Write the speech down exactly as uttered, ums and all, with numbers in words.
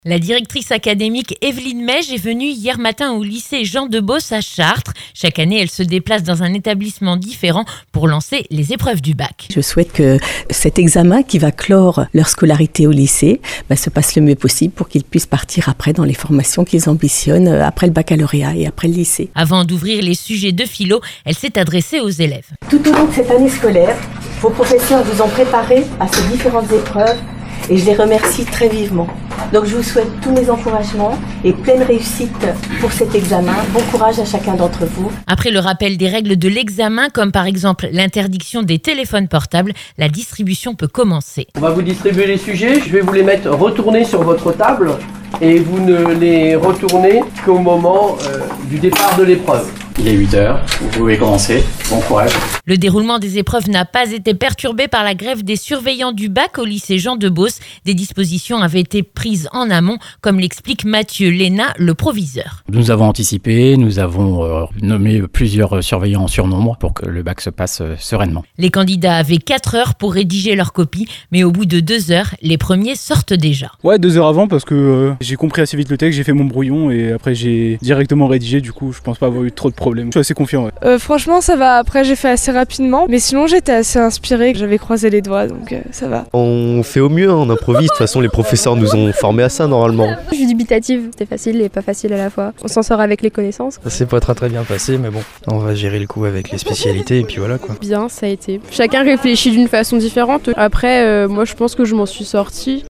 La directrice académique Evelyne Mège est venue hier matin au lycée Jean de Beauce à Chartres. Chaque année, elle se déplace dans un établissement différent pour lancer les épreuves du bac. Je souhaite que cet examen qui va clore leur scolarité au lycée bah, se passe le mieux possible pour qu'ils puissent partir après dans les formations qu'ils ambitionnent après le baccalauréat et après le lycée. Avant d'ouvrir les sujets de philo, elle s'est adressée aux élèves. Tout au long de cette année scolaire, vos professeurs vous ont préparé à ces différentes épreuves et je les remercie très vivement. Donc je vous souhaite tous mes encouragements et pleine réussite pour cet examen. Bon courage à chacun d'entre vous. Après le rappel des règles de l'examen, comme par exemple l'interdiction des téléphones portables, la distribution peut commencer. On va vous distribuer les sujets, je vais vous les mettre retournés sur votre table et vous ne les retournez qu'au moment euh, du départ de l'épreuve. Il est huit heures, vous pouvez commencer, bon courage. Le déroulement des épreuves n'a pas été perturbé par la grève des surveillants du bac au lycée Jean de Beauce. Des dispositions avaient été prises en amont, comme l'explique Mathieu Léna, le proviseur. Nous avons anticipé, nous avons euh, nommé plusieurs surveillants en surnombre pour que le bac se passe euh, sereinement. Les candidats avaient quatre heures pour rédiger leur copie, mais au bout de deux heures, les premiers sortent déjà. Ouais, deux heures avant parce que euh, j'ai compris assez vite le texte, j'ai fait mon brouillon et après j'ai directement rédigé, du coup je pense pas avoir eu trop de problème. Je suis assez confiant, ouais. Euh, franchement, ça va. Après, j'ai fait assez rapidement. Mais sinon, j'étais assez inspirée. J'avais croisé les doigts, donc euh, ça va. On fait au mieux, hein, on improvise. De toute façon, les professeurs nous ont formés à ça, normalement. Je suis dubitative. C'était facile et pas facile à la fois. On s'en sort avec les connaissances. Ça s'est pas très très bien passé, mais bon, on va gérer le coup avec les spécialités et puis voilà, quoi. Bien, ça a été. Chacun réfléchit d'une façon différente. Après, euh, moi, je pense que je m'en suis sortie.